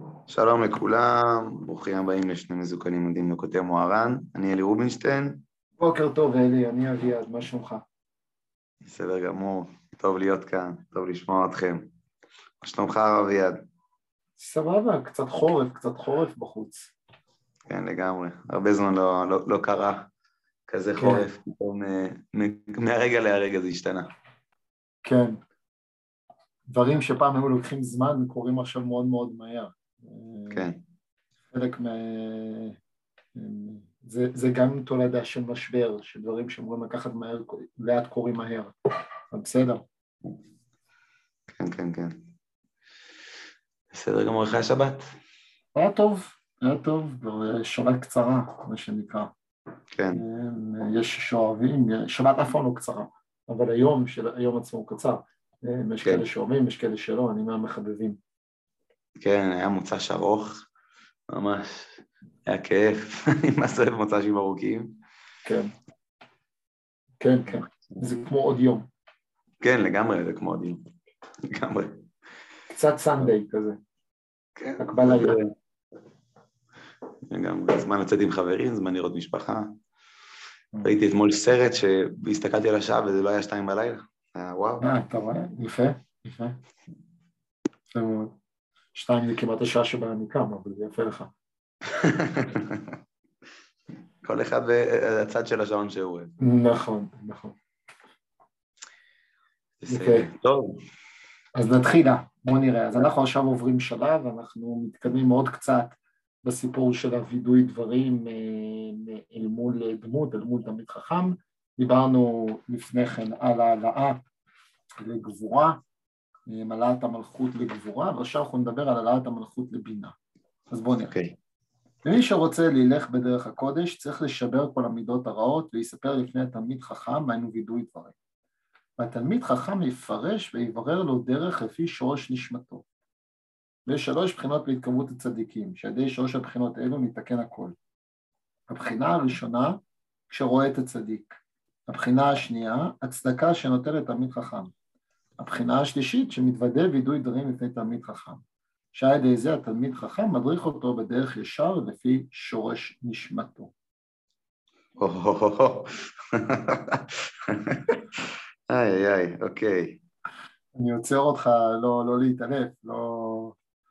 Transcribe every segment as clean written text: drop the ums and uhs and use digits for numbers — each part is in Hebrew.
שלום לכולם, ברוכים הבאים לשני מזוקנים עומדים בכותב מוהר"ן, אני אלי רובינשטיין. בוקר טוב אלי, אני אביעד, מה שלומך? בסדר גמור, טוב להיות כאן, טוב לשמוע אתכם. מה שלומך אביעד? סבבה, קצת חורף בחוץ. כן, לגמרי, הרבה זמן לא קרה כזה כן. חורף, פתאום מהרגע להרגע זה השתנה. כן, דברים שפעם היו לוקחים זמן וקורים עכשיו מאוד מאוד מהר. כן. חלק זה גם תולדה של משבר, של דברים שאמורים לקחת מהר, לאט קורים מהר. אבל בסדר. כן. בסדר גמור, איך היה שבת? היה טוב, שבת קצרה, מה שנקרא. כן. יש שאוהבים, שבת אף פעם לא קצרה, אבל היום עצמו הוא קצר. יש כן. כאלה שאוהבים, יש כאלה שלא, אני מהמחבבים. כן, היה מוצ"ש ארוך, ממש, היה כיף, אני ממש אוהב מוצ"שים ארוכים. כן, זה כמו עוד יום. כן, לגמרי, זה כמו עוד יום, לגמרי. קצת סנדיי כזה. כן. הקבלה. לגמרי, זמן לצאת עם חברים, זמן לראות משפחה. ראיתי אתמול סרט שהסתכלתי על השעה וזה לא היה 2 בלילה. וואו. אתה רואה? יפה. יפה מאוד. 2 זה כמעט השעה שבה אני קם, אבל זה יפה לך. כל אחד והצד של השעון שהוא אוהב. נכון. יפה. טוב. אז נתחילה, בואו נראה. אז אנחנו עכשיו עוברים שלב, אנחנו מתקדמים עוד קצת בסיפור של הווידוי דברים אל מול דמות, אל מול תלמיד חכם. דיברנו לפני כן על העלאה לגבורה, העלאת המלכות לגבורה, ועכשיו אנחנו נדבר על העלאת המלכות לבינה. אז בואו נראה. ומי שרוצה ללך בדרך הקודש צריך לשבר כל המידות הרעות ויספר לפני התלמיד חכם מהיינו וידוי דברים. והתלמיד חכם יפרש ויברר לו דרך לפי שורש נשמתו. ויש 3 בחינות להתקרבות הצדיקים, שעדי 3 הבחינות האלו מתקן הכל. הבחינה הראשונה, כשרואה את הצדיק. הבחינה השנייה, הצדקה שנותן לתלמיד חכם. הבחינה השלישית, שמתוודה וידוי דברים לפני תלמיד חכם. שעדי זה התלמיד חכם מדריך אותו בדרך ישר לפי שורש נשמתו. איי, אוקיי. אני עוצר אותך לא להתעלף, לא,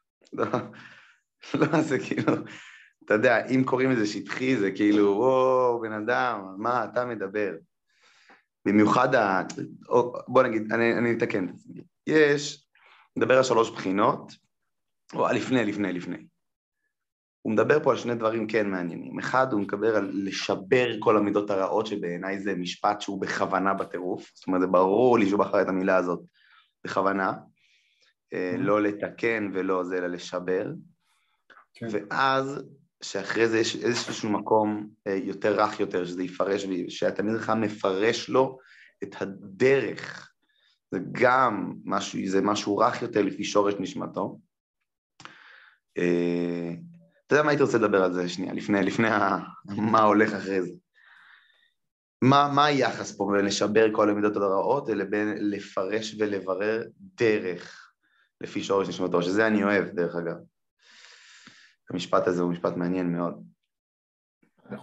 זה כאילו, אתה יודע, אם קוראים לזה שטחי, זה כאילו, וואו, בן אדם, מה אתה מדבר? במיוחד, בוא נגיד, אני אתקן את עצמי. נדבר על 3 בחינות, או לפני. הוא מדבר פה על 2 דברים כן מעניינים. אחד, הוא מדבר על לשבר כל המידות הרעות, שבעיניי זה משפט שהוא בכוונה בטירוף, זאת אומרת, זה ברור לי שהוא בחר את המילה הזאת בכוונה, לא לתקן ולא זה, אלא לשבר. כן. ואז, שאחרי זה יש איזשהו מקום יותר רך יותר, שזה יפרש, שהתלמיד חכם מפרש לו את הדרך, זה גם משהו, זה משהו רך יותר לפי שורש נשמתו. אתה יודע מה הייתי רוצה לדבר על זה שנייה, לפני מה הולך אחרי זה. מה היחס פה בין לשבר כל המידות הרעות, לבין לפרש ולברר דרך לפי שורש נשמתו, שזה אני אוהב דרך אגב. המשפט הזה הוא משפט מעניין מאוד. אני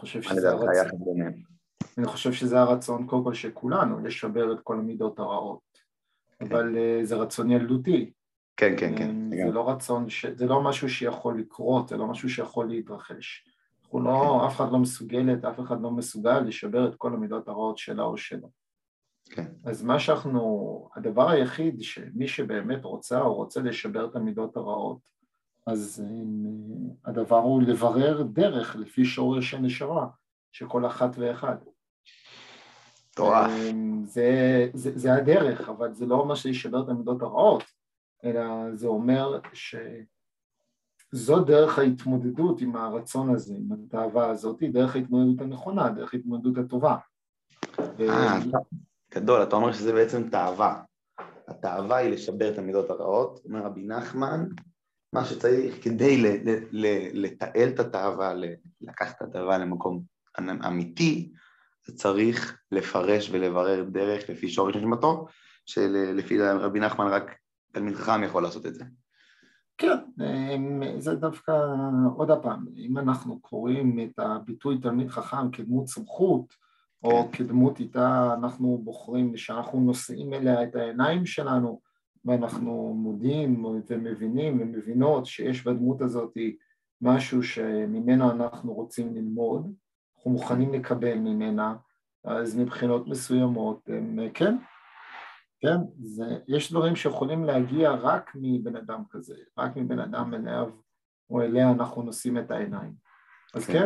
חושב שזה הרצון קודם כל שכולנו, לשבר את כל המידות הרעות. אבל זה רצון ילדותי. כן. זה לא רצון, זה לא משהו שיכול לקרות, זה לא משהו שיכול להתרחש. אף אחד לא מסוגלת, אף אחד לא מסוגל לשבר את כל המידות הרעות שלה או שלו. אז הדבר היחיד שמי שבאמת רוצה לשבר את המידות הרעות, אז הדבר הוא לברר דרך לפי שורש הנשמה, שכל אחת ואחד. טוב. זה הדרך, אבל זה לא אומר שישבר את המידות הרעות, אלא זה אומר שזו דרך ההתמודדות עם הרצון הזה, עם התאווה הזאת, דרך ההתמודדות הנכונה, דרך ההתמודדות הטובה. גדול, אתה אומר שזה בעצם תאווה. התאווה היא לשבר את המידות הרעות, אומר רבי נחמן, מה שצריך כדי לתעל את התאווה, לקחת את התאווה למקום אמיתי, זה צריך לפרש ולברר דרך לפי שורש נשמתו, שלפי רבי נחמן רק תלמיד חכם יכול לעשות את זה. כן, זה דווקא, עוד הפעם, אם אנחנו קוראים את הביטוי תלמיד חכם כדמות סמכות, כן, או כדמות איתה אנחנו בוחרים שאנחנו נושאים אליה את העיניים שלנו, ואנחנו מודים ומבינים ומבינות שיש בדמות הזאת משהו שממנו אנחנו רוצים ללמוד, אנחנו מוכנים לקבל ממנה, אז מבחינות מסוימות, כן, כן, יש דברים שיכולים להגיע רק מבן אדם כזה, רק מבן אדם אליו או אליה אנחנו נושאים את העיניים. אז כן. כן?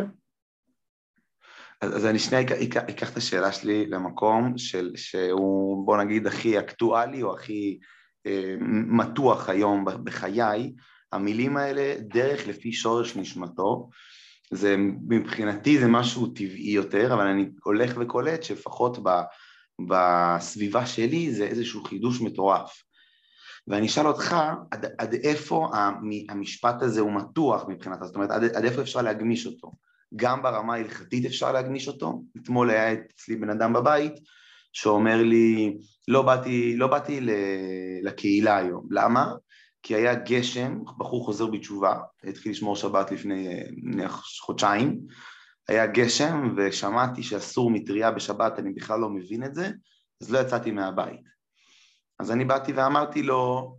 אז אני שנייה אקח את השאלה שלי למקום שהוא, בוא נגיד, הכי אקטואלי או הכי מתוח היום בחיי. המילים האלה, דרך לפי שורש נשמתו, זה מבחינתי זה משהו טבעי יותר, אבל אני הולך וקולט שלפחות בסביבה שלי זה איזשהו חידוש מטורף. ואני אשאל אותך, עד איפה המשפט הזה הוא מתוח מבחינתה, זאת אומרת, עד איפה אפשר להגמיש אותו? גם ברמה ההלכתית אפשר להגמיש אותו. אתמול היה אצלי בן אדם בבית שאומר לי, לא באתי לקהילה היום. למה? כי היה גשם, בחור חוזר בתשובה, התחיל לשמור שבת לפני חודשיים, היה גשם ושמעתי שאסור מטריה בשבת, אני בכלל לא מבין את זה, אז לא יצאתי מהבית. אז אני באתי ואמרתי לו,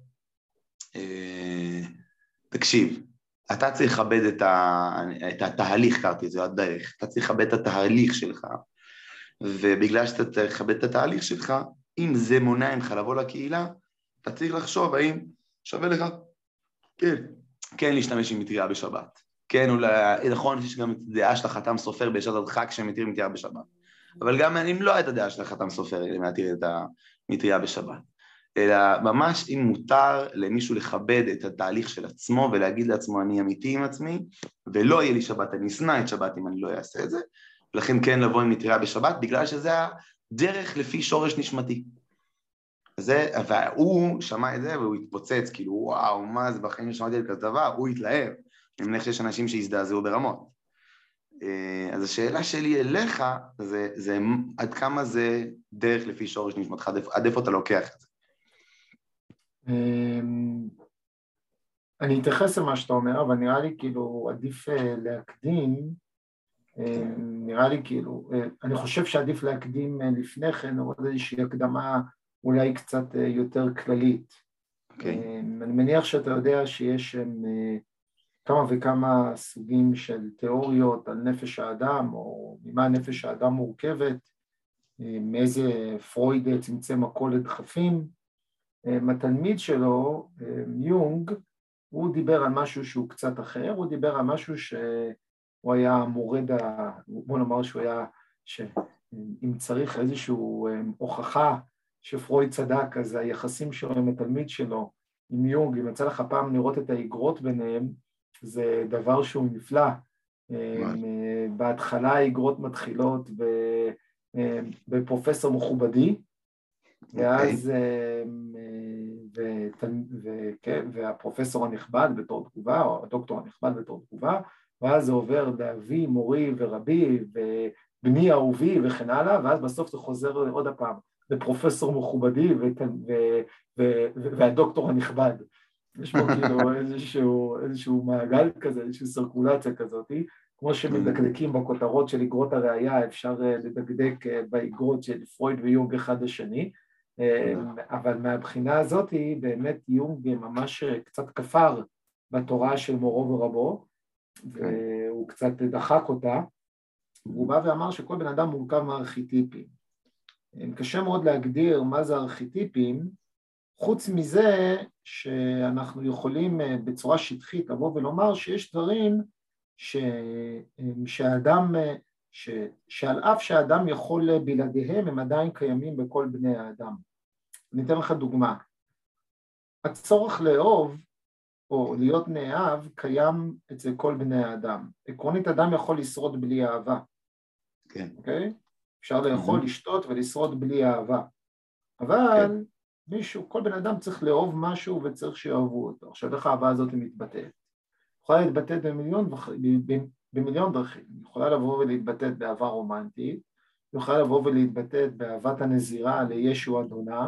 תקשיב, אתה צריך לכבד את התהליך, קראתי את זה, הדרך, אתה צריך לכבד את התהליך שלך, ובגלל שאתה צריך לכבד את התהליך שלך, אם זה מונע ממך לבוא לקהילה, אתה צריך לחשוב האם שווה לך, כן להשתמש עם מטריה בשבת, כן, אולי, נכון שיש גם דעה של החתם סופר בשעת הדחק שמתיר מטריה בשבת, אבל גם אם לא הייתה דעה של החתם סופר להתיר את המטריה בשבת, אלא ממש אם מותר למישהו לכבד את התהליך של עצמו ולהגיד לעצמו אני אמיתי עם עצמי ולא יהיה לי שבת, אני אשנא את שבת אם אני לא אעשה את זה, ולכן כן לבוא עם מטריה בשבת בגלל שזה הדרך לפי שורש נשמתי. והוא שמע את זה והוא התפוצץ, כאילו וואו מה זה בחיים שמעתי על כזה דבר, הוא התלהב, אני מניח שיש אנשים שהזדעזעו ברמות. אז השאלה שלי אליך זה עד כמה זה דרך לפי שורש נשמתך, עד איפה אתה לוקח את זה? אני אתייחס למה שאתה אומר, אבל נראה לי כאילו עדיף להקדים, נראה לי כאילו, אני חושב שעדיף להקדים לפני כן, עוד איזושהי הקדמה אולי קצת יותר כללית. אני מניח שאתה יודע שיש כמה וכמה סוגים של תיאוריות על נפש האדם, או ממה נפש האדם מורכבת, מאיזה פרויד צמצם הכל לדחפים. התלמיד שלו, יונג, הוא דיבר על משהו שהוא קצת אחר, הוא דיבר על משהו שהוא היה מורד, בוא נאמר שהוא היה, שאם צריך איזושהי הוכחה שפרויד צדק, אז היחסים שלו עם התלמיד שלו, עם יונג, אם יצא לך פעם לראות את האגרות ביניהם, זה דבר שהוא נפלא. בהתחלה האגרות מתחילות בפרופסור מכובדי, ואז והפרופסור הנכבד בתור תגובה, או הדוקטור הנכבד בתור תגובה, ואז זה עובר לאבי, מורי ורבי, ובני אהובי וכן הלאה, ואז בסוף זה חוזר עוד הפעם, לפרופסור מכובדי והדוקטור הנכבד. יש פה כאילו איזשהו מעגל כזה, איזושהי סרקולציה כזאת, כמו שמדקדקים בכותרות של אגרות הראייה, אפשר לדקדק באגרות של פרויד ויונג אחד השני, אבל מהבחינה הזאת באמת יונג ממש קצת כפר בתורה של מורו ורבו, והוא קצת דחק אותה, והוא בא ואמר שכל בן אדם מורכב מארכיטיפים. קשה מאוד להגדיר מה זה ארכיטיפים, חוץ מזה שאנחנו יכולים בצורה שטחית לבוא ולומר שיש דברים שעל אף שהאדם יכול בלעדיהם, הם עדיין קיימים בכל בני האדם. אני אתן לך דוגמה. הצורך לאהוב או להיות נאהב קיים אצל כל בני האדם. עקרונית אדם יכול לשרוד בלי אהבה. כן. אוקיי? אפשר לאכול, לשתות ולשרוד בלי אהבה. אבל מישהו, כל בן אדם צריך לאהוב משהו וצריך שאהבו אותו. עכשיו איך האהבה הזאת מתבטאת? יכולה להתבטאת במיליון דרכים. היא יכולה לבוא ולהתבטאת באהבה רומנטית, היא יכולה לבוא ולהתבטאת באהבת הנזירה לישו אדונה,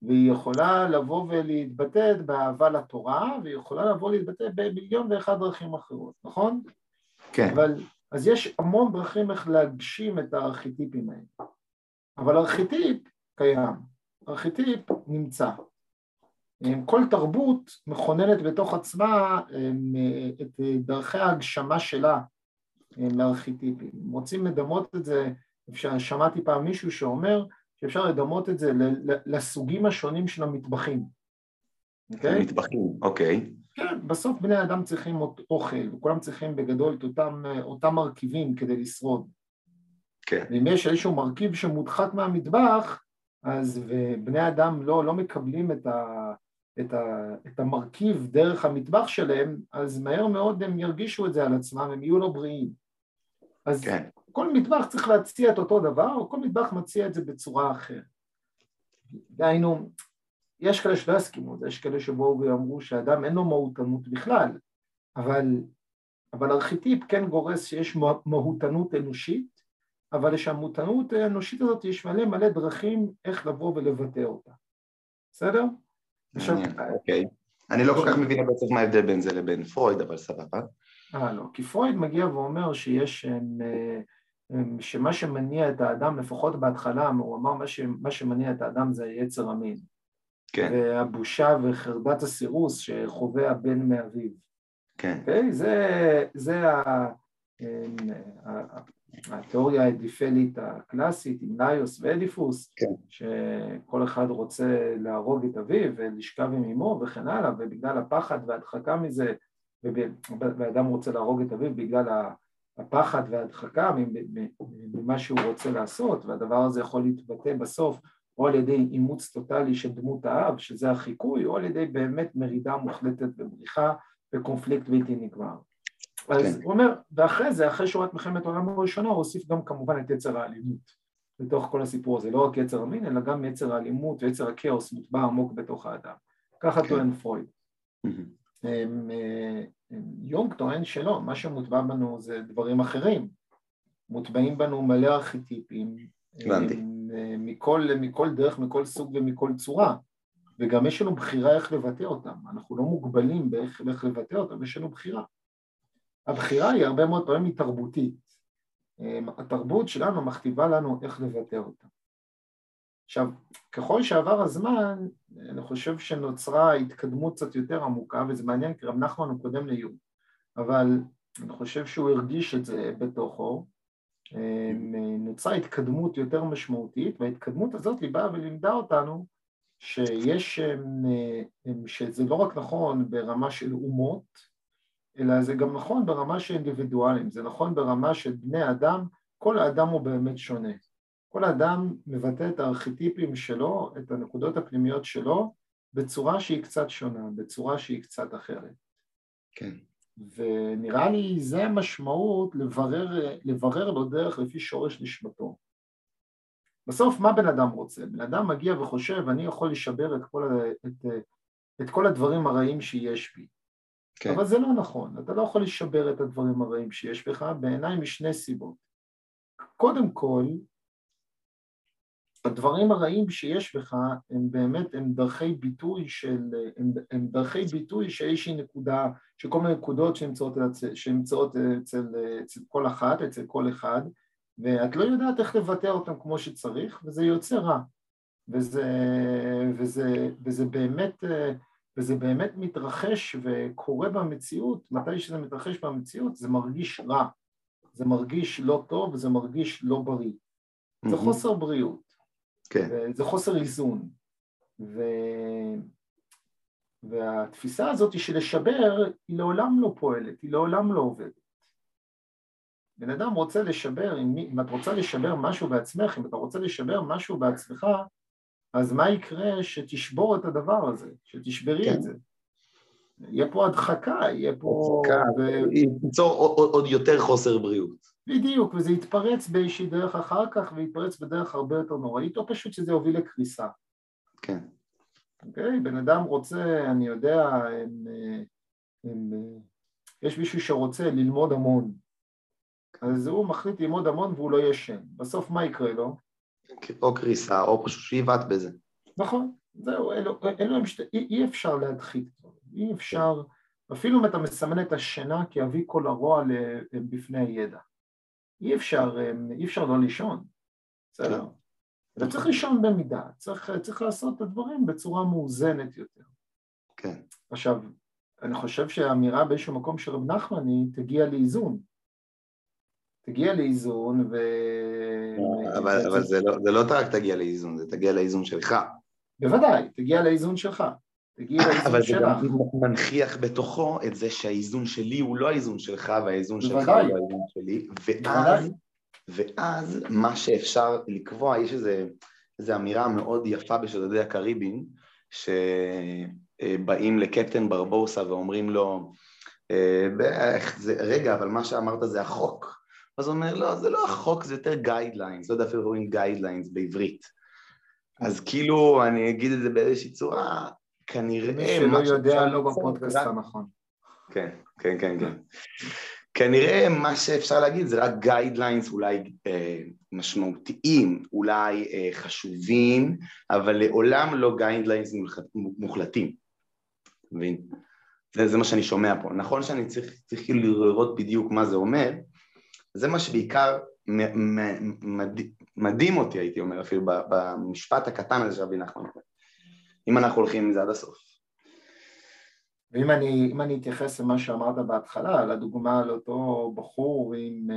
והיא יכולה לבוא ולהתבטא באהבה לתורה, והיא יכולה לבוא להתבטא במיליון ואחד דרכים אחרות, נכון? כן. אז יש המון דרכים איך להגשים את הארכיטיפים האלה. אבל ארכיטיפ קיים, ארכיטיפ נמצא. כל תרבות מכוננת בתוך עצמה את דרכי ההגשמה שלה לארכיטיפים. רוצים לדמות את זה, שמעתי פעם מישהו שאומר שאפשר לדמות את זה לסוגים השונים של המטבחים. המטבחים, אוקיי. כן, בסוף בני האדם צריכים אוכל, וכולם צריכים בגדול את אותם מרכיבים כדי לשרוד. כן. ואם יש איזשהו מרכיב שמודחק מהמטבח, אז בני האדם לא מקבלים את המרכיב דרך המטבח שלהם, אז מהר מאוד הם ירגישו את זה על עצמם, הם יהיו לא בריאים. אז כן. כל מטבח צריך להציע את אותו דבר, או כל מטבח מציע את זה בצורה אחרת. דהיינו, יש כאלה שלא הסכימו, יש כאלה שבואו ואמרו שהאדם אין לו מהותנות בכלל, אבל ארכיטיפ כן גורס שיש מהותנות אנושית, אבל שהמהותנות האנושית הזאת יש מלא דרכים איך לבוא ולבטא אותה. בסדר? אוקיי. אני לא כל כך מבינה בעצם מה ההבדל בין זה לבין פרויד, אבל סבבה. לא, כי פרויד מגיע ואומר שמה שמניע את האדם, לפחות בהתחלה, הוא אמר מה שמניע את האדם זה היצר המין. כן. והבושה וחרדת הסירוס שחווה הבן מאביו. כן. אוקיי? זה התיאוריה האדיפלית הקלאסית עם ליוס ואדיפוס, כן. שכל אחד רוצה להרוג את אביו ולשכב עם אמו וכן הלאה, ובגלל הפחד וההדחקה מזה, ואדם רוצה להרוג את אביו בגלל הפחד וההדחקה ממה שהוא רוצה לעשות, והדבר הזה יכול להתבטא בסוף או על ידי אימוץ טוטלי של דמות האב, שזה החיקוי, או על ידי באמת מרידה מוחלטת ובריחה וקונפליקט בלתי נגמר. אז הוא אומר, ואחרי זה, אחרי שורת מלחמת העולם הראשונה, הוא הוסיף גם כמובן את יצר האלימות בתוך כל הסיפור הזה, לא רק יצר המין, אלא גם יצר האלימות ויצר הכאוס מוטבע עמוק בתוך האדם. ככה טוען פרויד. יונג טוען שלא, מה שמוטבע בנו זה דברים אחרים, מוטבעים בנו מלא ארכיטיפים, מכל דרך, מכל סוג ומכל צורה, וגם יש לנו בחירה איך לבטא אותם, אנחנו לא מוגבלים באיך לבטא אותם, יש לנו בחירה. הבחירה היא הרבה מאוד פעמים היא תרבותית, התרבות שלנו מכתיבה לנו איך לבטא אותם. עכשיו, ככל שעבר הזמן, אני חושב שנוצרה התקדמות קצת יותר עמוקה, וזה מעניין כי רב נחמן קודם ליום, אבל אני חושב שהוא הרגיש את זה בתוכו, נוצרה התקדמות יותר משמעותית, וההתקדמות הזאת היא באה ולימדה אותנו שזה לא רק נכון ברמה של אומות, אלא זה גם נכון ברמה של אינדיבידואלים, זה נכון ברמה של בני אדם, כל האדם הוא באמת שונה. כל האדם מבטא את הארכיטיפים שלו, את הנקודות הפנימיות שלו, בצורה שהיא קצת שונה, בצורה שהיא קצת אחרת. כן. ונראה לי זה המשמעות לברר לו דרך לפי שורש נשמתו. בסוף מה בן אדם רוצה? בן אדם מגיע וחושב, אני יכול לשבר את כל הדברים הרעים שיש בי. כן. אבל זה לא נכון, אתה לא יכול לשבר את הדברים הרעים שיש בך, בעיניי משני סיבות. קודם כל, הדברים הרעים שיש בך הם באמת, הם דרכי ביטוי של איזושהי נקודה, שכל מיני נקודות שנמצאות אצל כל אחת, אצל כל אחד, ואת לא יודעת איך לבטא אותם כמו שצריך, וזה יוצא רע, וזה באמת מתרחש וקורה במציאות, מתי שזה מתרחש במציאות, זה מרגיש רע, זה מרגיש לא טוב, וזה מרגיש לא בריא. זה חוסר בריאות. כן. זה חוסר איזון, והתפיסה הזאת של לשבר היא לעולם לא פועלת, היא לעולם לא עובדת. בן אדם רוצה לשבר, אם את רוצה לשבר משהו בעצמך, אם אתה רוצה לשבר משהו בעצמך, אז מה יקרה שתשבור את הדבר הזה, שתשברי כן. את זה? יהיה פה הדחקה, יהיה פה... ייצור עוד יותר חוסר בריאות. בדיוק, וזה יתפרץ באיזושהי דרך אחר כך, ויתפרץ בדרך הרבה יותר נוראית, או פשוט שזה יוביל לקריסה. כן. אוקיי? בן אדם רוצה, אני יודע, יש מישהו שרוצה ללמוד המון, אז הוא מחליט ללמוד המון והוא לא ישן. בסוף מה יקרה לו? או קריסה, או פשוט שיבט בזה. נכון. זהו, אי אפשר להדחיק, אי אפשר, אפילו אם אתה מסמן את השינה כי אביא כל הרוע בפני הידע. אי אפשר לא לישון, בסדר? אתה צריך לישון במידה, צריך לעשות את הדברים בצורה מאוזנת יותר. כן. עכשיו, אני חושב שהאמירה באיזשהו מקום של רב נחמן היא תגיע לאיזון אבל זה לא רק תגיע לאיזון, זה תגיע לאיזון שלך. בוודאי, תגיע לאיזון שלך. אבל זה גם מנכיח בתוכו את זה שהאיזון שלי הוא לא האיזון שלך, והאיזון שלך הוא לא האיזון שלי, ואז מה שאפשר לקבוע, יש איזו אמירה מאוד יפה בשודדי הקריבים, שבאים לקפטן ברבוסה ואומרים לו, רגע, אבל מה שאמרת זה החוק. אז הוא אומר, לא, זה לא החוק, זה יותר guidelines, לא יודע אפילו רואים guidelines בעברית. אז כאילו, אני אגיד את זה באיזושהי צורה, כנראה... מי שלא יודע, לא בפודקאסט הנכון. כן. כנראה מה שאפשר להגיד זה רק guidelines אולי משמעותיים, אולי חשובים, אבל לעולם לא guidelines מוחלטים. מבין? זה מה שאני שומע פה. נכון שאני צריך כאילו לראות בדיוק מה זה אומר, זה מה שבעיקר מדהים אותי, הייתי אומר, אפילו במשפט הקטן הזה שרבי נחמן. אם אנחנו הולכים עם זה עד הסוף. ואם אני אתייחס למה שאמרת בהתחלה, לדוגמה על אותו בחור,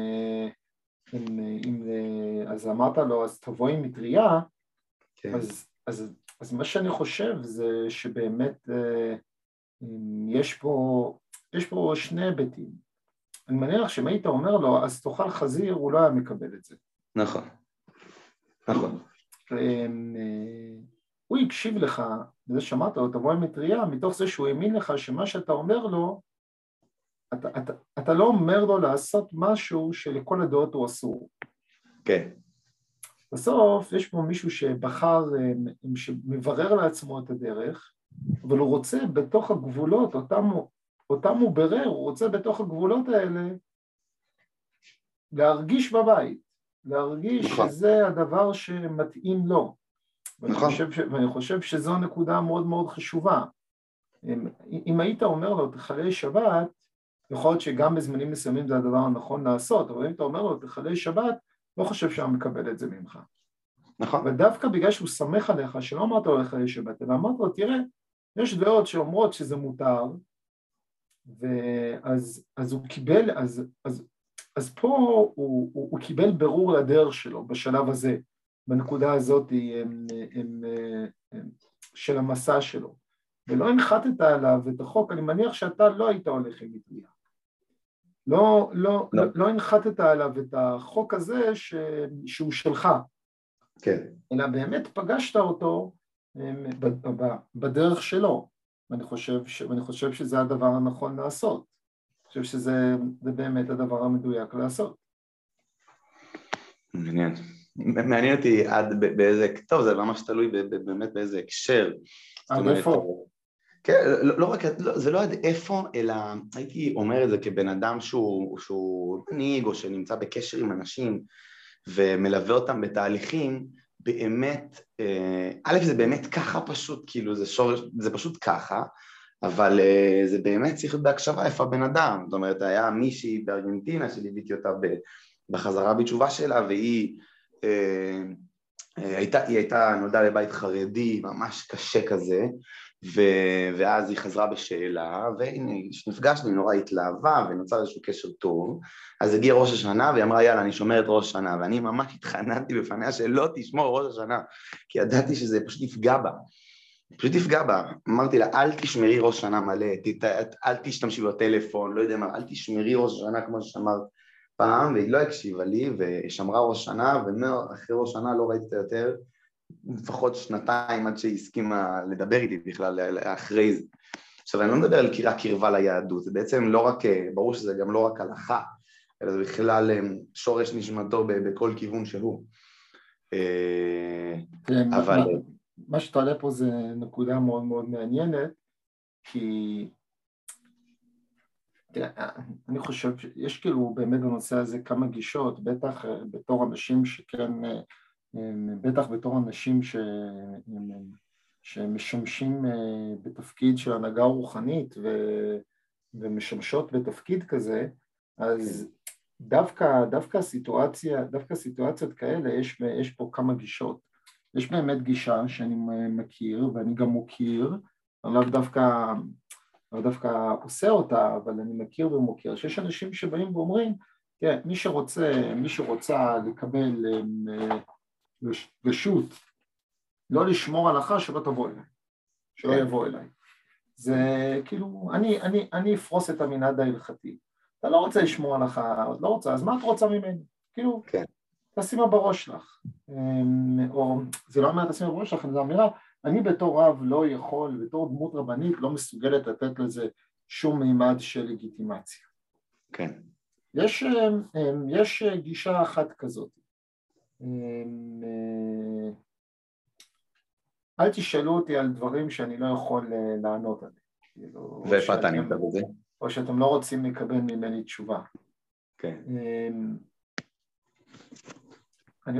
אז אמרת לו, אז תבוא עם מטריה, כן. אז מה שאני חושב זה שבאמת יש פה שני היבטים. אני מניח שאם היית אומר לו, אז תאכל חזיר, הוא לא היה מקבל את זה. נכון. הוא הקשיב לך, וזה שמעת לו, תבוא עם מטריה, מתוך זה שהוא האמין לך שמה שאתה אומר לו, אתה לא אומר לו לעשות משהו שלכל הדעות הוא אסור. כן. בסוף יש פה מישהו שבחר, שמברר לעצמו את הדרך, אבל הוא רוצה בתוך הגבולות, אותם הוא ברר, הוא רוצה בתוך הגבולות האלה להרגיש בבית, להרגיש שזה הדבר שמתאים לו. ואני חושב שזו נקודה מאוד מאוד חשובה. אם היית אומר לו, תחלל שבת, יכול להיות שגם בזמנים מסוימים זה הדבר הנכון לעשות, אבל אם אתה אומר לו, תחלל שבת, לא חושב שהוא מקבל את זה ממך. נכון. ודווקא בגלל שהוא סמך עליך, שלא אמרת לו לחלל שבת, אלא אמרת לו, תראה, יש דעות שאומרות שזה מותר, ואז הוא קיבל, אז פה הוא קיבל ברור לדרך שלו בשלב הזה, בנקודה הזאת של המסע שלו, ולא הנחתת עליו את החוק. אני מניח שאתה לא היית הולך עם מטריה. לא הנחתת עליו את החוק הזה שהוא שלך. כן. אלא באמת פגשת אותו בדרך שלו. ואני חושב שזה הדבר הנכון לעשות. אני חושב שזה באמת הדבר המדויק לעשות. מעניין אותי עד באיזה, טוב, זה ממש תלוי באמת באיזה הקשר. עד איפה? כן, לא רק, זה לא עד איפה, אלא הייתי אומר את זה כבן אדם שהוא מנהיג או שנמצא בקשר עם אנשים ומלווה אותם בתהליכים, באמת, א' זה באמת ככה פשוט, כאילו זה פשוט ככה, אבל זה באמת צריך להיות בהקשבה איפה בן אדם. זאת אומרת, היה מישהי בארגנטינה שליוויתי אותה בחזרה בתשובה שלה, והיא הייתה נולדה לבית חרדי ממש קשה כזה, ואז היא חזרה בשאלה, והנה, כשנפגשנו, היא נורא התלהבה, ונוצר איזשהו קשר טוב, אז הגיע ראש השנה, והיא אמרה, יאללה, אני שומרת ראש השנה, ואני ממש התחננתי בפניה שלא תשמור ראש השנה, כי ידעתי שזה פשוט יפגע בה, אמרתי לה, אל תשמרי ראש השנה מלא, אל תשתמשי בטלפון, לא יודע מה, אל תשמרי ראש השנה כמו ששמרת פעם, והיא לא הקשיבה לי, ושמרה ראש השנה, ואחרי ראש השנה לא ראיתי אותה יותר, לפחות 2 עד שהיא הסכימה לדבר איתי בכלל אחרי זה. עכשיו, אני לא מדבר על קרבה ליהדות, זה בעצם לא רק, ברור שזה גם לא רק הלכה, אלא זה בכלל שורש נשמתו בכל כיוון שהוא. אבל... מה שאתה עולה פה זה נקודה מאוד מאוד מעניינת, כי אני חושב שיש כאילו באמת בנושא הזה כמה גישות, בטח בתור אנשים שכן, בטח בתור אנשים שמשמשים בתפקיד של הנהגה רוחנית ומשמשות בתפקיד כזה, אז דווקא סיטואציות כאלה, יש פה כמה גישות. יש באמת גישה שאני מכיר ואני גם מוקיר, אני לאו דווקא עושה אותה, אבל אני מכיר ומוקיר, שיש אנשים שבאים ואומרים, תראה, מי שרוצה לקבל רשות, לא לשמור הלכה, שלא תבוא אליי, שלא יבוא אליי. זה כאילו, אני אפרוס את המנהד ההלכתי. אתה לא רוצה לשמור הלכה, לא רוצה, אז מה את רוצה ממני? כאילו, תשימה בראש שלך. או זה לא אומר תשימה בראש שלך, זו אמירה, אני בתור רב לא יכול, בתור דמות רבנית, לא מסוגלת לתת לזה שום מימד של לגיטימציה. כן. יש גישה אחת כזאת. אל תשאלו אותי על דברים שאני לא יכול לענות עליהם. ואיפה אתה נמצא בזה? או שאתם לא רוצים לקבל ממני תשובה. כן. אני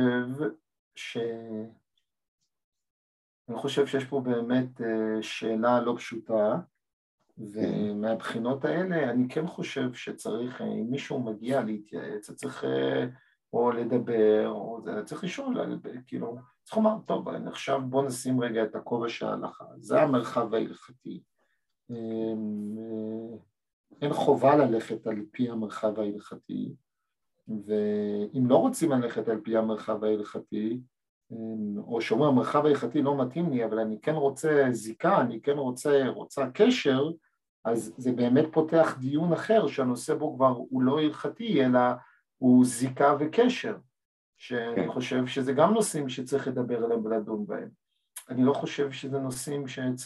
חושב שיש פה באמת שאלה לא פשוטה, ומהבחינות האלה אני כן חושב שצריך, אם מישהו מגיע להתייעץ, צריך או לדבר, או צריך לשאול, כאילו, צריך לומר, טוב, עכשיו בוא נשים רגע את הכובע של ההלכה, זה המרחב ההלכתי. אין חובה ללכת על פי המרחב ההלכתי, ואם לא רוצים ללכת על פי המרחב ההלכתי, או שאומר המרחב ההלכתי לא מתאים לי, אבל אני כן רוצה זיקה, אני כן רוצה קשר, אז זה באמת פותח דיון אחר, שהנושא בו כבר הוא לא הלכתי, אלא הוא זיקה וקשר, שאני חושב שזה גם נושאים שצריך לדבר עליהם ולדון בהם. אני לא חושב שזה נושאים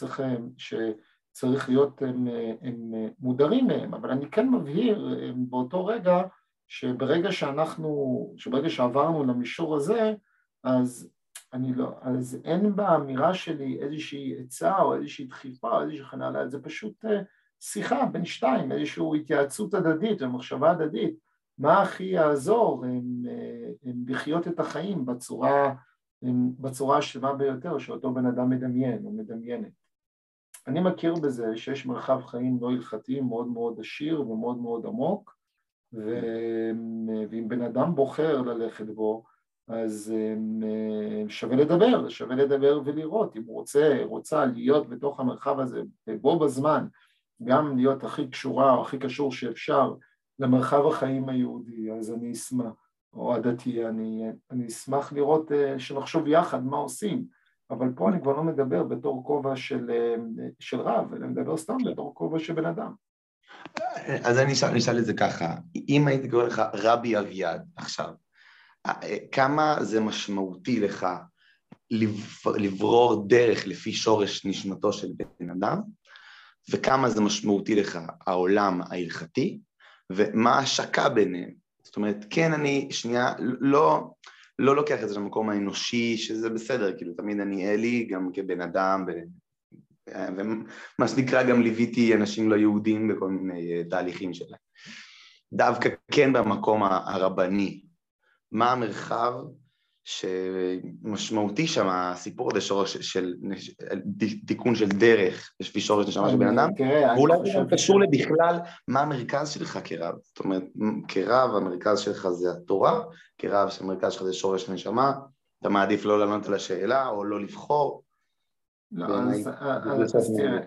שצריך להיות הם מודרים מהם, אבל אני כן מבהיר באותו רגע, שברגע שעברנו למישור הזה, אז אין באמירה שלי איזושהי עצה או איזושהי דחיפה או איזושהי חנלה, זה פשוט שיחה בין שתיים, איזושהי התייעצות הדדית ומחשבה הדדית, מה הכי יעזור לחיות את החיים בצורה השלמה ביותר שאותו בן אדם מדמיין או מדמיינת. אני מכיר בזה שיש מרחב חיים לא הלכתי מאוד מאוד עשיר ומאוד מאוד עמוק, ואם בן אדם בוחר ללכת בו, אז שווה לדבר ולראות, אם הוא רוצה להיות בתוך המרחב הזה, ובו בזמן, גם להיות הכי קשורה או הכי קשור שאפשר למרחב החיים היהודי, אז אני אשמח, או הדתי, אני אשמח לראות שנחשוב יחד מה עושים, אבל פה אני כבר לא מדבר בתור כובע של רב, אלא מדבר סתם בתור כובע של בן אדם. אז אני אשאל את זה ככה, אם הייתי קורא לך רבי אביעד עכשיו, כמה זה משמעותי לך לברור דרך לפי שורש נשמתו של בן אדם, וכמה זה משמעותי לך העולם ההלכתי, ומה השקה ביניהם? זאת אומרת, כן, אני שנייה לא לוקח את זה למקום האנושי, שזה בסדר, כאילו תמיד אני אלי גם כבן אדם, ומה שנקרא גם ליוויתי אנשים לא יהודים בכל מיני תהליכים שלהם. דווקא כן במקום הרבני, מה המרחב שמשמעותי שם, הסיפור הזה של תיקון של דרך, לפי שורש נשמה של בן אדם, ואולי זה גם קשור לבכלל מה המרכז שלך כרב, זאת אומרת, כרב המרכז שלך זה התורה, כרב שהמרכז שלך זה שורש נשמה, אתה מעדיף לא לענות על השאלה או לא לבחור. לא, אז תראה,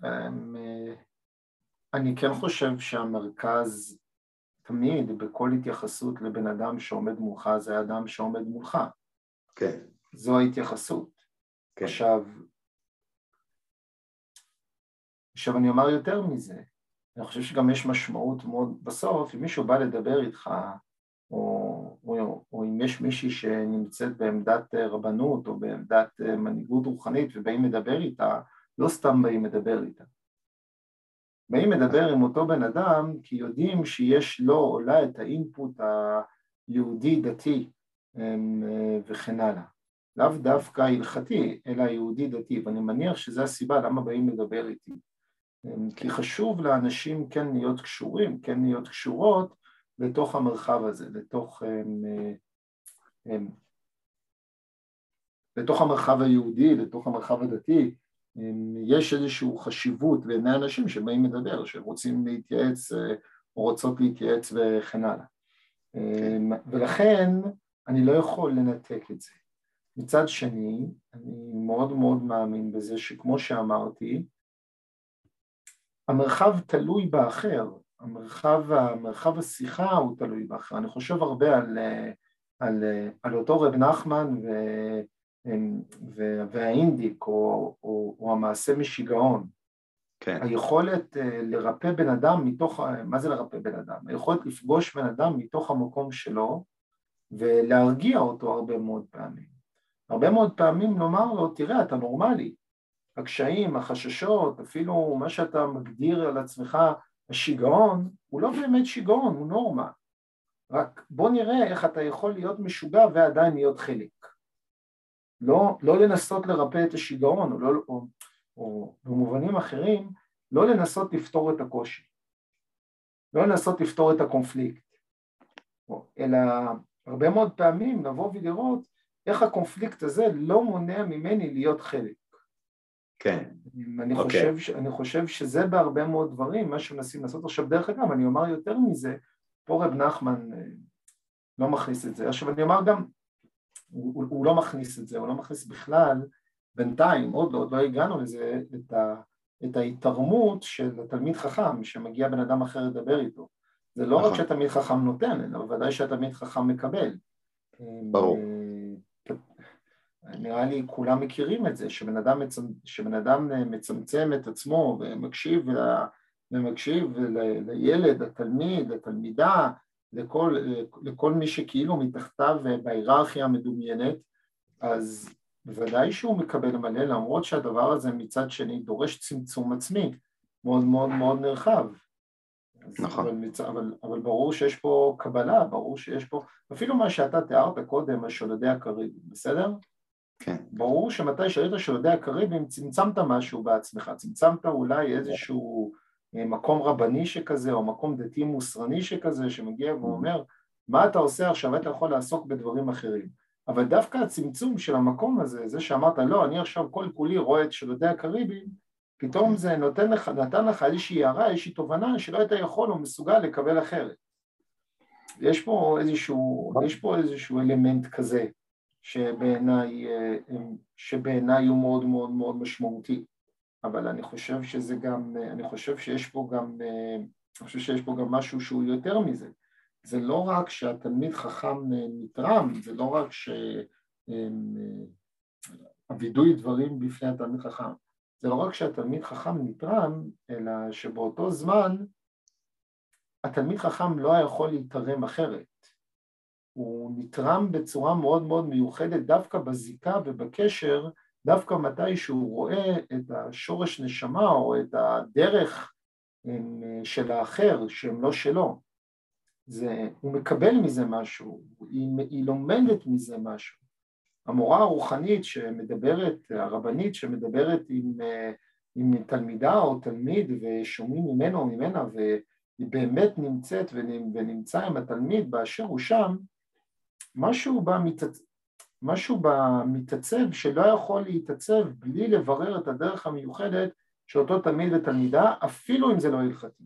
אני כן חושב שהמרכז תמיד בכל התייחסות לבן אדם שעומד מולך, זה האדם שעומד מולך. כן. זו ההתייחסות. כן. עכשיו אני אומר יותר מזה, אני חושב שגם יש משמעות מאוד בסוף, אם מישהו בא לדבר איתך, או אם יש מישהי שנמצאת בעמדת רבנות, או בעמדת מנהיגות רוחנית, ובאים לדבר איתה, לא סתם באים לדבר איתה. באים לדבר עם אותו בן אדם, כי יודעים שיש לו או לה את האינפוט היהודי דתי וכן הלאה. לאו דווקא הלכתי, אלא יהודי דתי, ואני מניח שזו הסיבה למה באים לדבר איתי. כי חשוב לאנשים כן להיות קשורים, כן להיות קשורות לתוך המרחב הזה, לתוך לתוך המרחב היהודי, לתוך המרחב הדתי, יש איזושהי חשיבות בעיני אנשים שבאים לדבר, שרוצים להתייעץ או רוצות להתייעץ וכן הלאה. ולכן אני לא יכול לנתק את זה. מצד שני, אני מאוד מאוד מאמין בזה שכמו שאמרתי, המרחב תלוי באחר, המרחב השיחה הוא תלוי באחר. אני חושב הרבה על אותו רב נחמן והאינדיק או המעשה משיגעון. כן. היכולת לרפא בן אדם מתוך, מה זה לרפא בן אדם? היכולת לפגוש בן אדם מתוך המקום שלו ולהרגיע אותו הרבה מאוד פעמים. הרבה מאוד פעמים לומר לו, תראה, אתה נורמלי. הקשיים, החששות, אפילו מה שאתה מגדיר על עצמך, השיגעון, הוא לא באמת שיגעון, הוא נורמה. רק בוא נראה איך אתה יכול להיות משוגע ועדיין להיות חלק. לא לנסות לרפא את השיגעון, או במובנים אחרים, לא לנסות לפתור את הקושי. לא לנסות לפתור את הקונפליקט. אלא הרבה מאוד פעמים לבוא ולראות איך הקונפליקט הזה לא מונע ממני להיות חלק. כן. אני חושב שזה בהרבה מאוד דברים, מה שמנסים לעשות. עכשיו, דרך אגב, אני אומר יותר מזה, פה רב נחמן לא מכניס את זה. עכשיו, אני אומר גם, הוא לא מכניס את זה, הוא לא מכניס בכלל, בינתיים, עוד לא הגענו לזה, את ההתרמות של התלמיד חכם, שמגיע בן אדם אחר לדבר איתו. זה לא רק שהתלמיד חכם נותן, אלא בוודאי שהתלמיד חכם מקבל. ברור. נראה לי כולם מכירים את זה, שבן אדם מצמצם את עצמו ומקשיב לילד, לתלמיד, לתלמידה, לכל מי שכאילו מתחתיו בהיררכיה המדומיינת, אז בוודאי שהוא מקבל מלא, למרות שהדבר הזה מצד שני דורש צמצום עצמי מאוד מאוד מאוד נרחב. נכון. אבל ברור שיש פה קבלה, ברור שיש פה, אפילו מה שאתה תיארת קודם, השודדי הקריבים, בסדר? כן. ברור שמתי שהיית שודדי הקריבים, צמצמת משהו בעצמך, צמצמת אולי איזשהו מקום רבני שכזה, או מקום דתי מוסרני שכזה, שמגיע ואומר, מה אתה עושה עכשיו, אתה יכול לעסוק בדברים אחרים. אבל דווקא הצמצום של המקום הזה, זה שאמרת, לא, אני עכשיו כל כולי רואה את שודדי הקריבים, פתאום זה נתן לך איזושהי הערה, איזושהי תובנה שלא היית יכול או מסוגל לקבל אחרת. יש פה איזשהו אלמנט כזה, שבעיניי הוא מאוד מאוד מאוד משמעותי. אבל אני חושב שיש פה גם משהו שהוא יותר מזה. זה לא רק שהתלמיד חכם נתרם, זה לא רק שהווידוי דברים בפני התלמיד חכם, זה לא רק שהתלמיד חכם נתרם, אלא שבאותו זמן התלמיד חכם לא יכול להתרם אחרת. הוא נתרם בצורה מאוד מאוד מיוחדת דווקא בזיקה ובקשר, דווקא מתי שהוא רואה את השורש נשמה או את הדרך של האחר שהם לא שלו. הוא מקבל מזה משהו, היא לומדת מזה משהו. המורה הרוחנית שמדברת, הרבנית שמדברת עם תלמידה או תלמיד ושומעים ממנו או ממנה והיא באמת נמצאת ונמצא עם התלמיד באשר הוא שם, משהו בה מתעצב שלא יכול להתעצב בלי לברר את הדרך המיוחדת של אותו תלמיד ותלמידה, אפילו אם זה לא הלכתי.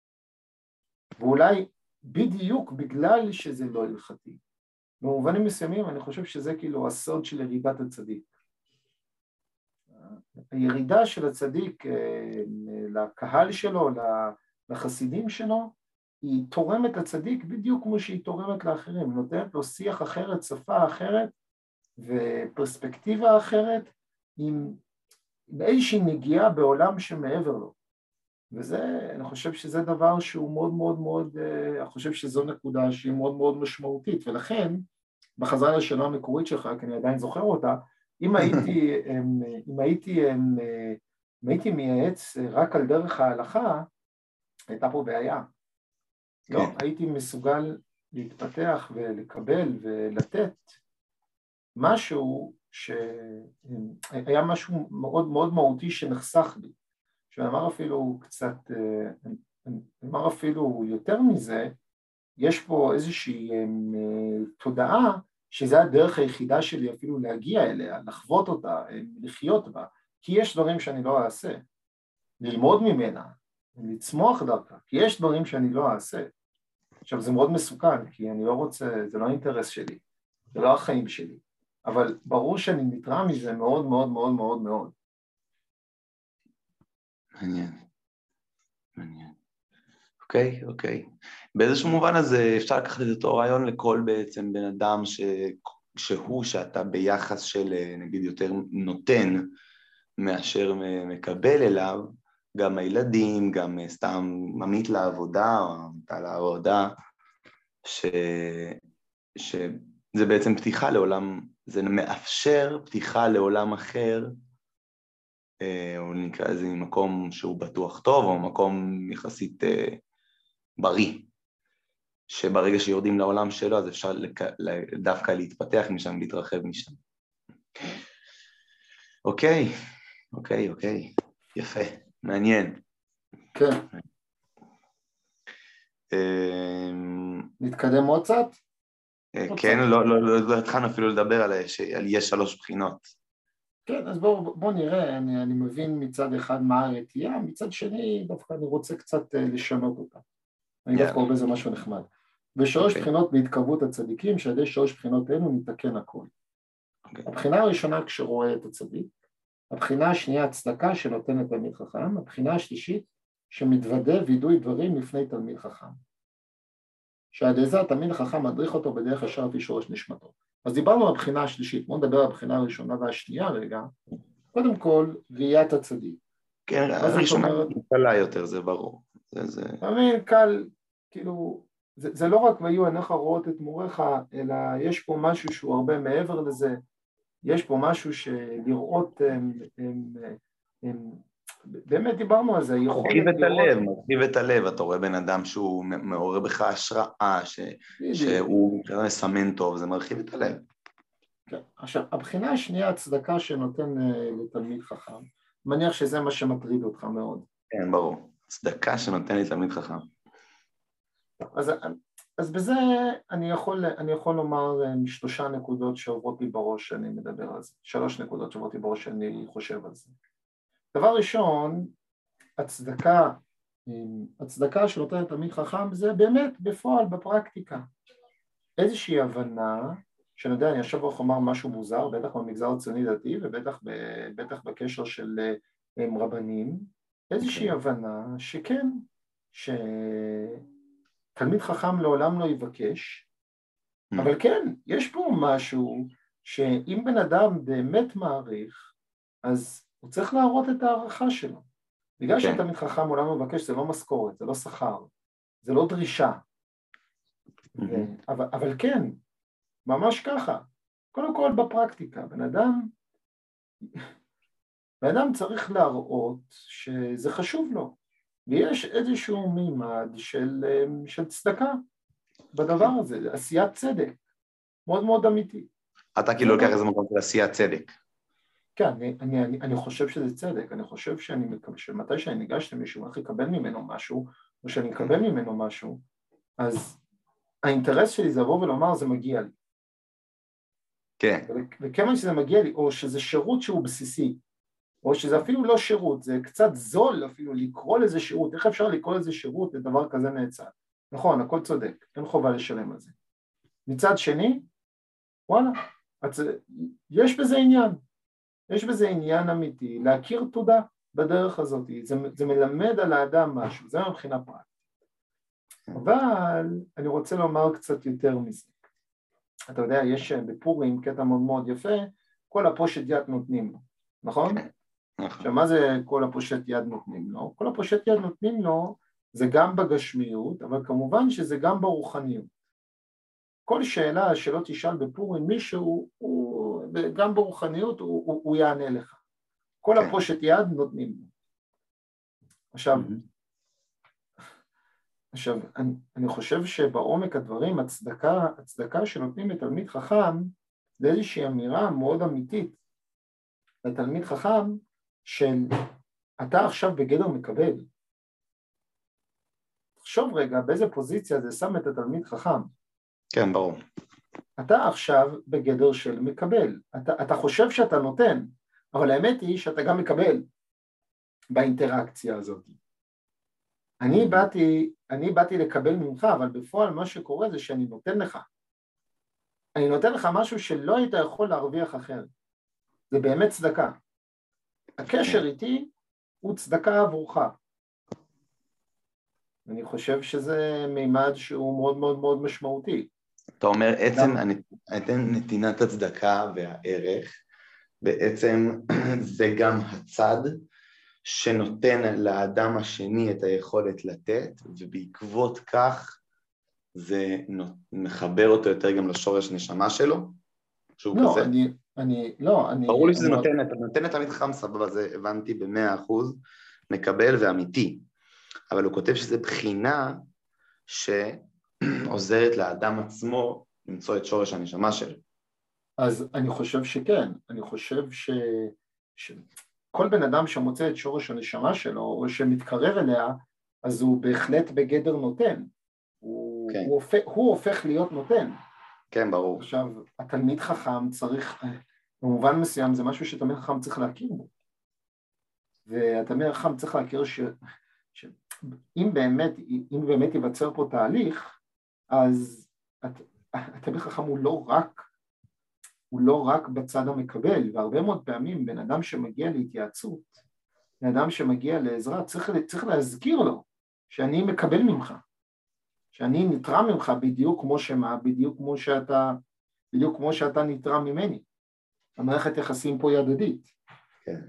ואולי בדיוק בגלל שזה לא הלכתי. במובנים מסוימים אני חושב שזה כאילו הסוד של ירידת הצדיק. הירידה של הצדיק לקהל שלו, לחסידים שלו, היא תורמת לצדיק בדיוק כמו שהיא תורמת לאחרים, נותנת לו שיח אחרת, שפה אחרת ופרספקטיבה אחרת, עם איזושהי נגיעה בעולם שמעבר לו. וזה, אני חושב שזה דבר שהוא מאוד מאוד מאוד, אני חושב שזו נקודה שהיא מאוד מאוד משמעותית, ולכן, בחזרה לשאלה המקורית שלך, כי אני עדיין זוכר אותה, אם הייתי מייעץ רק על דרך ההלכה, הייתה פה בעיה. לא, הייתי מסוגל להתפתח ולקבל ולתת משהו שהיה משהו מאוד מאוד מהותי שנחסך לי. שאמר אפילו יותר מזה, יש פה איזושהי תודעה שזה הדרך היחידה שלי אפילו להגיע אליה, לחוות אותה, לחיות בה, כי יש דברים שאני לא אעשה, ללמוד ממנה, לצמוח דרכה, כי יש דברים שאני לא אעשה. עכשיו זה מאוד מסוכן, כי אני לא רוצה, זה לא האינטרס שלי, זה לא החיים שלי, אבל ברור שאני נתרע מזה מאוד מאוד מאוד מאוד מאוד. מעניין. אוקיי. באיזשהו מובן הזה אפשר לקחת את אותו רעיון לכל בעצם בן אדם שאתה ביחס של נגיד יותר נותן מאשר מקבל אליו, גם הילדים, גם סתם ממית לעבודה או עמיתה לעבודה, שזה בעצם פתיחה לעולם, זה מאפשר פתיחה לעולם אחר, או נקרא לזה מקום שהוא בטוח טוב, או מקום יחסית בריא, שברגע שיורדים לעולם שלו, אז אפשר דווקא להתפתח משם, להתרחב משם. אוקיי, יפה, מעניין. כן. נתקדם עוד קצת? כן, לא התחלנו אפילו לדבר על יש 3 בחינות. כן, אז בוא נראה, אני מבין מצד אחד מה הרתיעה, מצד שני דווקא אני רוצה קצת לשנות אותה. אני דווקא רואה בזה משהו נחמד. ב3 בחינות בהתקרבות הצדיקים, שעל ידי 3 בחינות אלו נתקן הכל. הבחינה הראשונה כשרואה את הצדיק, הבחינה השנייה הצדקה שנותנת תלמיד חכם, הבחינה השלישית שמתוודה וידוי דברים לפני תלמיד חכם. שעל ידי זה התלמיד החכם מדריך אותו בדרך ישר לפי שורש נשמתו. אז דיברנו על הבחינה השלישית, בואו נדבר על הבחינה הראשונה והשנייה רגע. קודם כל, ראיית הצדיק. כן, הראשונה קלה יותר, זה ברור. קל, כאילו, זה לא רק ויהיו עיניך רואות את מוריך, אלא יש פה משהו שהוא הרבה מעבר לזה, יש פה משהו שלראות, באמת דיברנו על זה, מרחיב את הלב, אתה רואה בן אדם שהוא מעורר בך השראה, שהוא מסמן טוב, זה מרחיב את הלב. עכשיו, הבחינה השנייה, הצדקה שנותן לתלמיד חכם, מניח שזה מה שמטריד אותך מאוד. כן, ברור, צדקה שנותן לתלמיד חכם. אז בזה אני יכול לומר 3 נקודות שעוברות לי בראש שאני מדבר על זה, 3 נקודות שעוברות לי בראש שאני חושב על זה. דבר ראשון, הצדקה שנותן לתלמיד חכם זה באמת בפועל, בפרקטיקה. איזושהי הבנה, שאני יודע, אני עכשיו אומר משהו מוזר, בטח במגזר הציוני דתי ובטח בקשר של רבנים, איזושהי הבנה שכן, תלמיד חכם לעולם לא יבקש, אבל כן, יש פה משהו שאם בן אדם באמת מעריך, אז הוא צריך להראות את הערכה שלו. בגלל שתלמיד חכם לעולם לא מבקש, זה לא משכורת, זה לא שכר, זה לא דרישה. אבל כן, ממש ככה. קודם כל בפרקטיקה, בן אדם צריך להראות שזה חשוב לו. ויש איזשהו מימד של צדקה בדבר הזה, עשיית צדק, מאוד מאוד אמיתי. אתה כאילו לוקח איזה מקום של עשיית צדק. כן, אני חושב שזה צדק, אני חושב שמתי שאני ניגש למישהו, אני אקבל ממנו משהו, או שאני אקבל ממנו משהו, אז האינטרס שלי זה לבוא ולומר, זה מגיע לי. כן. וכמה שזה מגיע לי, או שזה שירות שהוא בסיסי, או שזה אפילו לא שירות, זה קצת זול אפילו לקרוא לזה שירות, איך אפשר לקרוא לזה שירות לדבר כזה נעצר? נכון, הכל צודק, אין חובה לשלם על זה. מצד שני, וואלה, יש בזה עניין אמיתי, להכיר תודה בדרך הזאת, זה מלמד על האדם משהו, זה מבחינה פרקטית. אבל אני רוצה לומר קצת יותר מזה. אתה יודע, יש בפורים קטע מאוד מאוד יפה, כל הפושט יד נותנים לו, נכון? עכשיו, מה זה כל הפושט יד נותנים לו? כל הפושט יד נותנים לו זה גם בגשמיות, אבל כמובן שזה גם ברוחניות. כל שאלה שלא תשאל בפורים מישהו, גם ברוחניות הוא יענה לך. כל הפושט יד נותנים לו. עכשיו, אני חושב שבעומק הדברים, הצדקה שנותנים לתלמיד חכם, זה איזושהי אמירה מאוד אמיתית לתלמיד חכם, של אתה עכשיו בגדר מקבל. תחשוב רגע באיזה פוזיציה זה שם את התלמיד חכם. כן, ברור. אתה עכשיו בגדר של מקבל, אתה חושב שאתה נותן, אבל האמת היא שאתה גם מקבל באינטראקציה הזאת. אני באתי לקבל ממך, אבל בפועל מה שקורה זה שאני נותן לך. אני נותן לך משהו שלא היית יכול להרוויח אחר. זה באמת צדקה. הקשר איתי הוא צדקה עבורך. אני חושב שזה מימד שהוא מאוד מאוד מאוד משמעותי. אתה אומר, עצם נתינת הצדקה והערך, בעצם זה גם הצד שנותן לאדם השני את היכולת לתת, ובעקבות כך זה מחבר אותו יותר גם לשורש נשמה שלו, שהוא לא, כזה. ברור לי שזה נותן את תלמיד חכם סבבה, זה הבנתי ב100%, מקבל ואמיתי, אבל הוא כותב שזה בחינה שעוזרת לאדם עצמו למצוא את שורש הנשמה שלו. אז אני חושב שכן, אני חושב שכל בן אדם שמוצא את שורש הנשמה שלו, או שמתקרב אליה, אז הוא בהחלט בגדר נותן, הוא הופך להיות נותן. כן, ברור. עכשיו, התלמיד חכם צריך, במובן מסוים זה משהו שתלמיד חכם צריך להכיר בו, והתלמיד חכם צריך להכיר שאם באמת ייווצר פה תהליך, אז התלמיד חכם הוא לא רק בצד המקבל, והרבה מאוד פעמים בן אדם שמגיע להתייעצות, בן אדם שמגיע לעזרה, צריך להזכיר לו שאני מקבל ממך, שאני נתרם ממך בדיוק כמו שאתה נתרם ממני. המערכת יחסים פה היא הדדית. כן.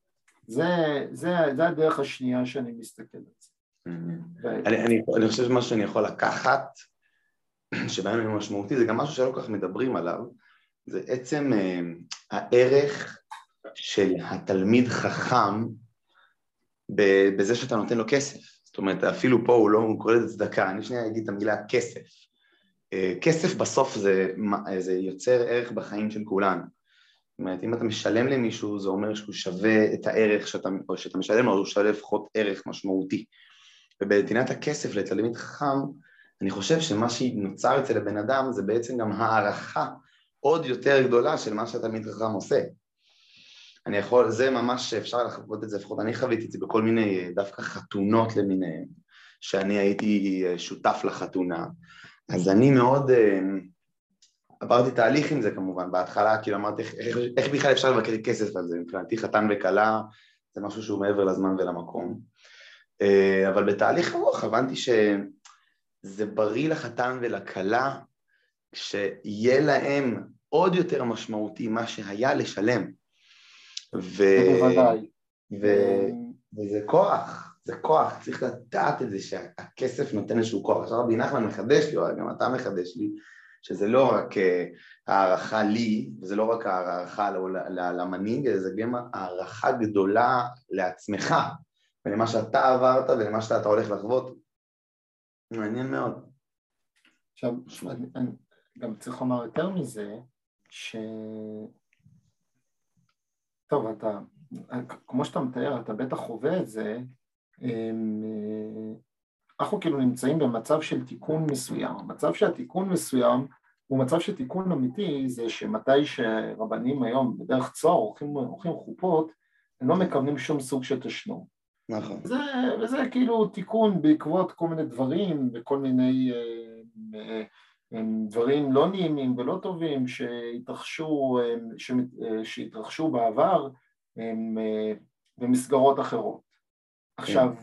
זה הדרך השנייה שאני מסתכל על זה. אני חושב שמה שאני יכול לקחת, שבהם הוא משמעותי, זה גם משהו שלא כל כך מדברים עליו, זה עצם הערך של התלמיד חכם בזה שאתה נותן לו כסף. זאת אומרת, אפילו פה הוא קורא לזה צדקה, אני שנייה אגיד את המילה כסף. כסף בסוף זה יוצר ערך בחיים של כולנו. זאת אומרת, אם אתה משלם למישהו, זה אומר שהוא שווה את הערך שאתה משלם לו, הוא שווה לפחות ערך משמעותי. ובנתינת הכסף לתלמיד חכם, אני חושב שמה שנוצר אצל הבן אדם זה בעצם גם הערכה עוד יותר גדולה של מה שהתלמיד חכם עושה. זה ממש אפשר לחוות את זה, לפחות אני חוויתי את זה בכל מיני דווקא חתונות למיניהם, שאני הייתי שותף לחתונה, אז אני מאוד עברתי תהליך עם זה כמובן, בהתחלה כאילו אמרתי איך בכלל אפשר לבקר כסף על זה, מבחינתי חתן וכלה זה משהו שהוא מעבר לזמן ולמקום, אבל בתהליך ארוך הבנתי שזה בריא לחתן ולכלה, שיהיה להם עוד יותר משמעותי מה שהיה לשלם, וזה כוח, זה כוח, צריך לדעת את זה שהכסף נותן איזשהו כוח. עכשיו רבי נחמן מחדש לי, או גם אתה מחדש לי, שזה לא רק הערכה לי, וזה לא רק הערכה למנהיג, זה גם הערכה גדולה לעצמך, ולמה שאתה עברת ולמה שאתה הולך לחוות. מעניין מאוד. עכשיו, אני גם צריך לומר יותר מזה, טוב, כמו שאתה מתאר, אתה בטח חווה את זה, אנחנו כאילו נמצאים במצב של תיקון מסוים. המצב שהתיקון מסוים הוא מצב שתיקון אמיתי, זה שמתי שרבנים היום בדרך צוהר עורכים חופות, הם לא מקבלים שום סוג של תשלום. נכון. וזה כאילו תיקון בעקבות כל מיני דברים וכל מיני דברים לא נעימים ולא טובים שהתרחשו בעבר במסגרות אחרות. עכשיו,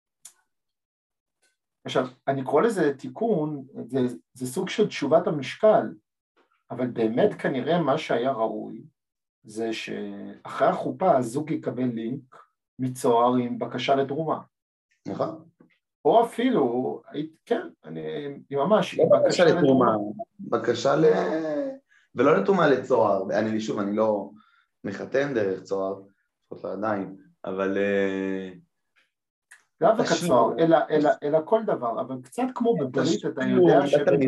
אני קורא לזה תיקון, זה סוג של תשובת המשקל, אבל באמת כנראה מה שהיה ראוי, זה שאחרי החופה הזוג יקבל לינק מצוהר עם בקשה לתרומה. נכון. או אפילו, כן, אני ממש, לא בקשה לתרומה, בקשה ולא לתרומה לצוהר, אני לא מחתן דרך צוהר, לפחות לא עדיין, אבל לא רק הצוהר, אלא כל דבר, אבל קצת כמו בברית, אתה יודע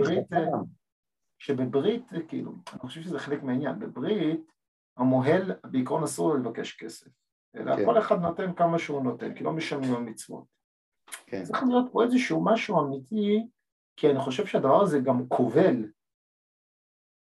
שבברית, כאילו, אני חושב שזה חלק מהעניין, בברית המוהל בעיקרון אסור לבקש כסף, אלא כל אחד נותן כמה שהוא נותן, כי לא משלמים המצוות. צריך להיות פה איזשהו משהו אמיתי, כי אני חושב שהדבר הזה גם כובל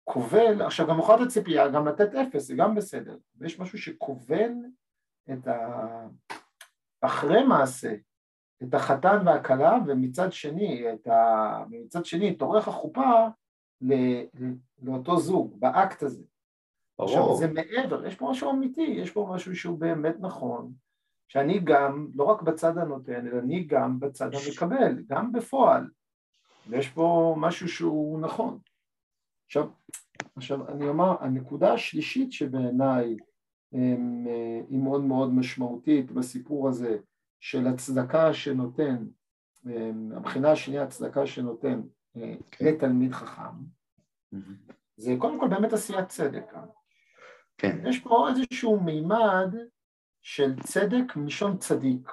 כובל, עכשיו גם מוכרת הציפייה, גם לתת אפס, זה גם בסדר, ויש משהו שכובל את אחרי מעשה, את החתן והכלה, ומצד שני, את עורך החופה לאותו זוג, באקט הזה. עכשיו זה מעבר, יש פה משהו אמיתי, יש פה משהו שהוא באמת נכון, שאני גם, לא רק בצד הנותן, אלא אני גם בצד המקבל, גם בפועל, ויש פה משהו שהוא נכון. עכשיו אני אומר, הנקודה השלישית שבעיניי היא מאוד מאוד משמעותית בסיפור הזה, של הצדקה שנותן, הבחינה השנייה, הצדקה שנותן לתלמיד חכם, זה קודם כל באמת עשיית צדק. כן. יש פה איזשהו מימד של צדק משון צדיק.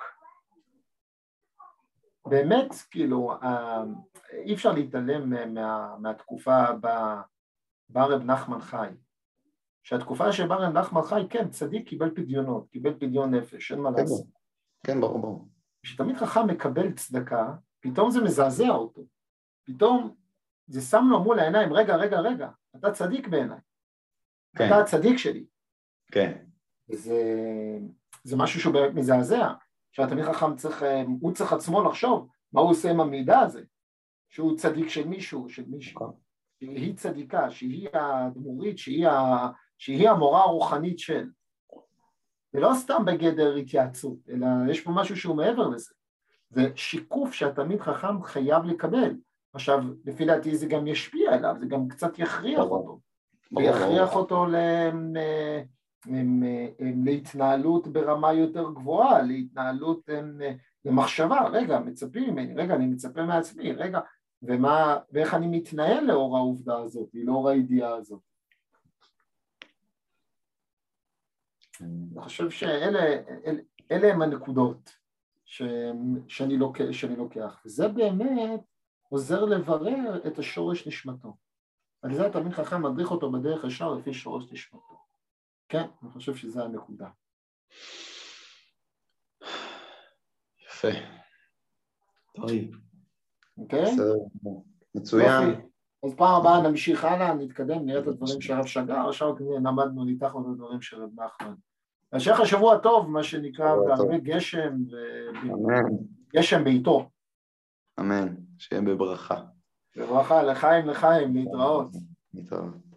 באמת, כאילו, אי אפשר להתעלם מהתקופה בה רב נחמן חי. שהתקופה שבה רב נחמן חי, כן, צדיק קיבל פדיונות, קיבל פדיון נפש, אין מה לעשות. כן, ברור. כשתלמיד חכם מקבל צדקה, פתאום זה מזעזע אותו. פתאום זה שם לו מול העיניים, רגע, אתה צדיק בעיניי. כן. אתה הצדיק שלי. כן. זה משהו שהוא באמת מזעזע. שהתלמיד חכם הוא צריך עצמו לחשוב מה הוא עושה עם המידע הזה, שהוא צדיק של מישהו, של מישהו. שהיא צדיקה, שהיא הדמורית, שהיא המורה הרוחנית של. זה לא סתם בגדר התייעצות, אלא יש פה משהו שהוא מעבר לזה. זה שיקוף שהתלמיד חכם חייב לקבל. עכשיו, לפי דעתי זה גם ישפיע עליו, זה גם קצת יכריח אותו. ויכריח אותו להתנהלות ברמה יותר גבוהה, להתנהלות למחשבה, רגע, מצפים ממני, רגע, אני מצפה מעצמי, רגע, ואיך אני מתנהל לאור העובדה הזאת, לאור הידיעה הזאת. אני חושב שאלה הם הנקודות שאני לוקח, וזה באמת עוזר לברר את השורש נשמתו. על זה התלמיד חכם מדריך אותו בדרך ישר לפי שורש נשמתו. כן, אני חושב שזה הנקודה. יפה. טוב. אוקיי? מצוין. אז פעם הבאה נמשיך הלאה, נתקדם, נראה את הדברים שהרב שגר, עכשיו למדנו, ניתחנו את הדברים של רב נחמן. שיהיה לך שבוע טוב, מה שנקרא, והרבה גשם, גשם בעיתו. אמן, שיהיה בברכה. בברכה, לחיים, להתראות. להתראות.